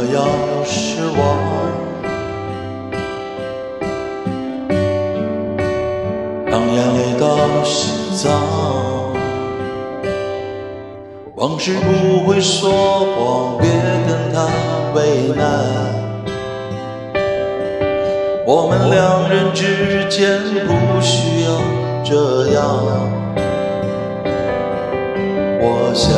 要失望。当眼泪到心脏，往事不会说谎，别跟他为难。我们两人之间不需要这样。我想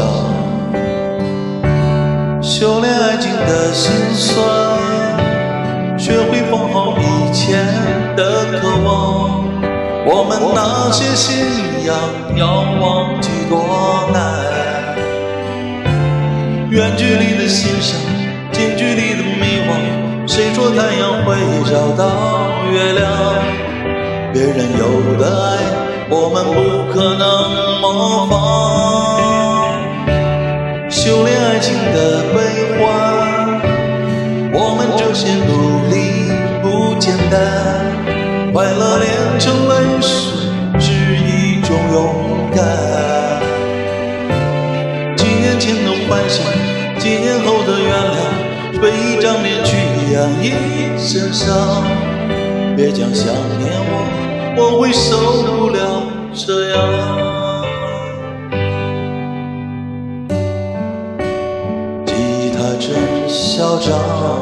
修炼爱情的心酸，学会放好以前的渴望。我们那些信仰要忘记多难。远距离的欣赏，近距离的迷惘，谁说太阳会找到月亮？别人有的爱，我们不可能模仿。修炼爱情的悲欢，我们这些努力不简单。快乐炼成泪水，是一种勇敢。几年前的幻想，几年后的原谅，被一张脸去养一身伤。别讲想念我，我会受不了这样。吉他真嚣张，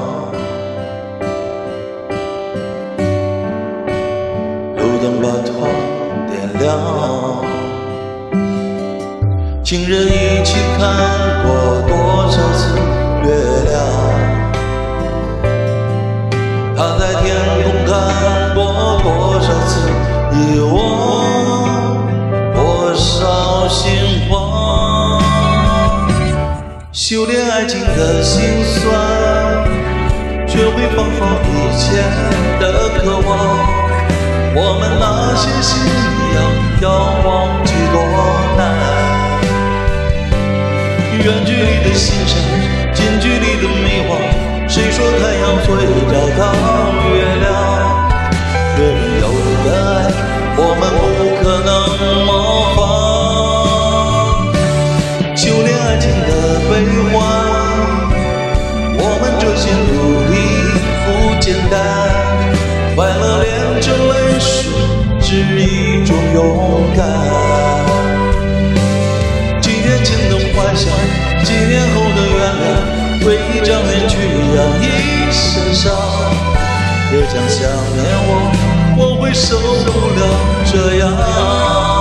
路灯把窗点亮，情人一起看过多少次月亮。他在天空看过多少次遗忘，多少心慌。修炼爱情的心酸，学会放好以前的渴望。我们那些信仰要忘记多难。远距离的欣赏，近距离的迷惘，谁说太阳会找到月亮？别人有的爱，我们不可能模仿。修炼爱情的悲欢，我们这些努力不简单。快乐炼成泪水，是一种勇敢。几年前的幻想，几年后的原谅，为一张脸去养一身伤。别讲想念我，我会受不了这样。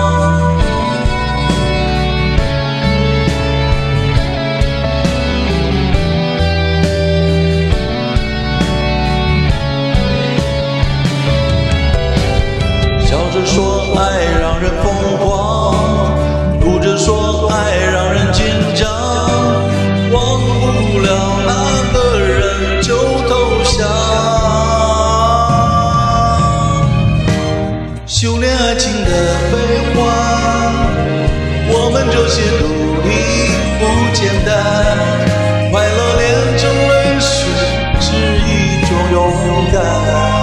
笑着说爱让人疯狂，哭着说爱让人紧张。忘不了那个人就投降。修炼爱情的悲欢，我们这些努力不简单。快乐炼成泪水，是一种勇敢。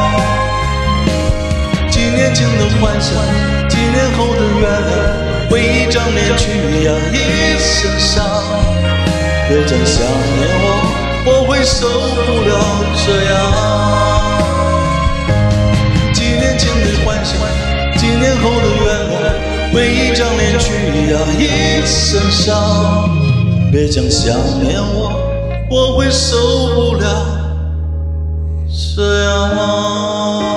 几年前的幻想，几年后的原谅，为一张脸去养一身伤。别讲想念我，我会受不了这样。几年前的幻想，几年后的原谅，为一张脸去养一身伤。别讲想念我，我会受不了这样。